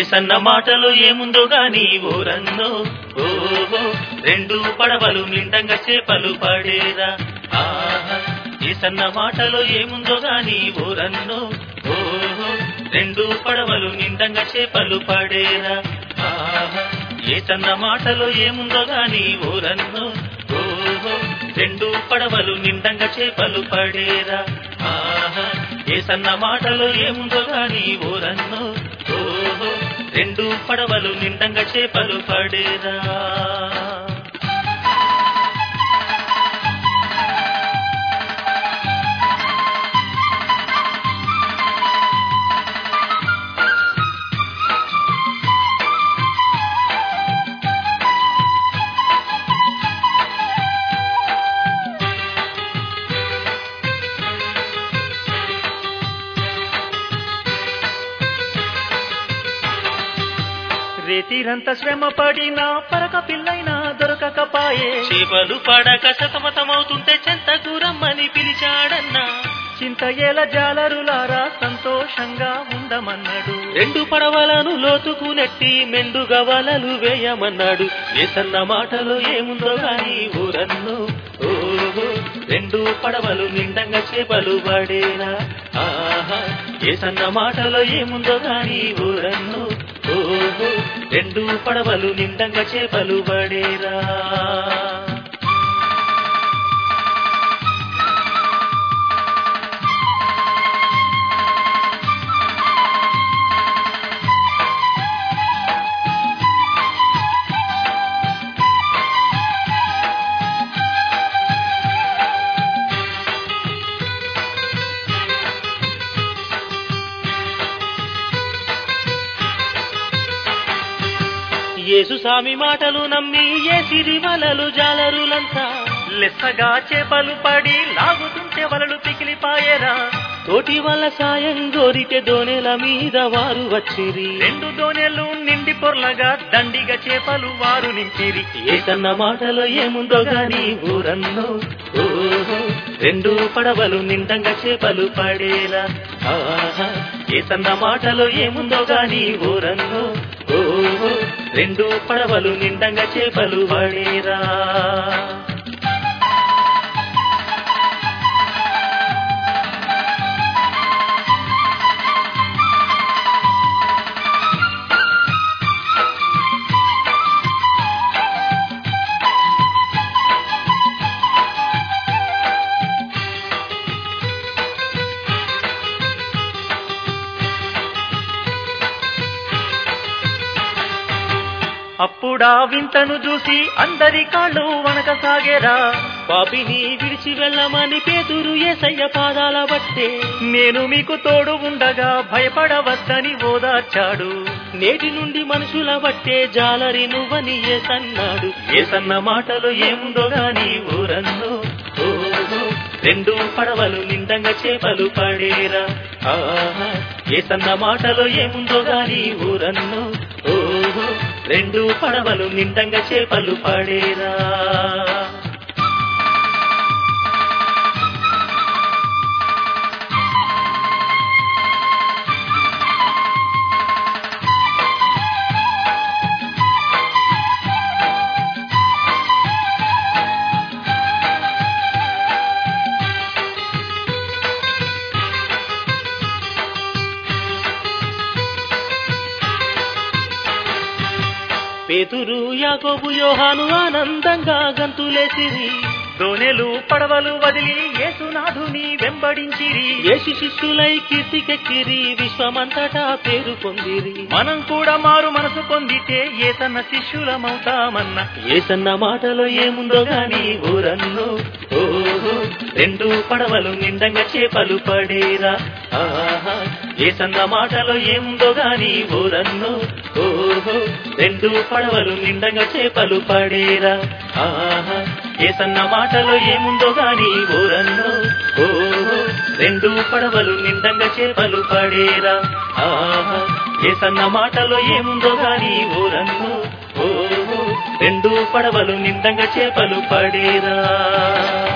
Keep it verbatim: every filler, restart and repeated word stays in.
ఏసన్న మాటలో ఏముందో గాని ఓరన్నో ఓహో రెండు పడవలు నిండంగా చేపలు పడేరా ఆహా ఏసన్న మాటలో ఏముందో గాని ఓరన్నో ఓహో రెండు పడవలు నిండంగా చేపలు పడేరా ఆహా ఏసన్న మాటలో ఏముందో గాని ఓరన్నో ఓహో రెండు పడవలు నిండంగా చేపలు పడేరా ఆహా ఏసన్న మాటలో ఏముందో గాని ఓరన్నో ఓహో రెండు పడవలు నిండంగా చేపలు పడేరా రేతిరంత శ్రమ పడినా పరక పిల్లైనా దొరకకపాయే చేపలు పడక సతమతమవుతుంటే చెంతకు రమ్మని పిలిచాడన్నా చింత ఏల జాలరులారా సంతోషంగా ఉండమన్నాడు రెండు పడవలను లోతుకు నెట్టి మెండుగా వలలు వేయమన్నాడు ఏసన్న మాటలో ఏముందో గాని ఊరన్ను ఓహో రెండు పడవలు నిండంగా చేపలు పడేరా ఆహా ఏసన్న మాటలో ఏముందో గాని ఊరన్ను ఓహో రెండు పడవలు నిండంగా చేపలు పడేరా యేసు స్వామి మాటలు నమ్మి ఏసిరి వలలు జాలరులంతా లెస్సగా చేపలు పడి లాగుతుంటే వలలు పికిలిపాయరా తోటి వల్ల సాయం గోరితే దోణెల మీద వారు వచ్చిరి రెండు దోణెలు నిండి పొర్లగా దండిగా చేపలు వారు నింపిరి ఏసన్న మాటలో ఏముందో గాని ఊరన్నో ఓహో రెండు పడవలు నిండంగా చేపలు పడేలా ఆహా ఏసన్న మాటలో ఏముందో గాని ఊరన్నో ఓహో రెండు పడవలు నిండంగా చేపలు పడేరా అప్పుడా వింతను చూసి అందరి కాళ్ళు వణకసాగేరా పాపిని విడిచి వెళ్ళమని పేతురు యేసయ్య పాదాల బట్టే నేను మీకు తోడు ఉండగా భయపడవద్దని ఓదార్చాడు నేటి నుండి మనుషుల బట్టే జాలరి నువ్వని యేసన్నాడు ఏసన్న మాటలో ఏముందో గాని ఊరన్నో ఓహో రెండు పడవలు నిండంగా చేపలు పడేరా ఆహా ఏసన్న మాటలో ఏముందో గాని ఊరన్నో ఓహో రెండు పడవలు నిండంగా చేపలు పడేరా పేతురు యాకోబు యోహాను ఆనందంగా గంతులేసిరి దోణెలు పడవలు వదిలి యేసునాథుని వెంబడించిరి యేసు శిష్యులై కీర్తికెక్కిరి విశ్వమంతటా పేరు పొందిరి మనం కూడా మారు మనసు పొందితే యేసన్న శిష్యులమవుతామన్న యేసన్న మాటలో ఏముందో గాని ఊరన్నో ఓహో రెండు పడవలు నిండంగా చేపలు పడేరా ఆహా యేసన్న మాటలో ఏముందో గాని ఊరన్నో ఓహో రెండు పడవలు నిండంగా చేపలు పడేరా ఆహా యేసన్న మాటలో ఏముందో గాని ఊరన్నో ఓహో రెండు పడవలు నిండంగా చేపలు పడేరా ఆహా యేసన్న మాటలో ఏముందో గాని ఊరన్నో ఓహో రెండు పడవలు నిండంగా చేపలు పడేరా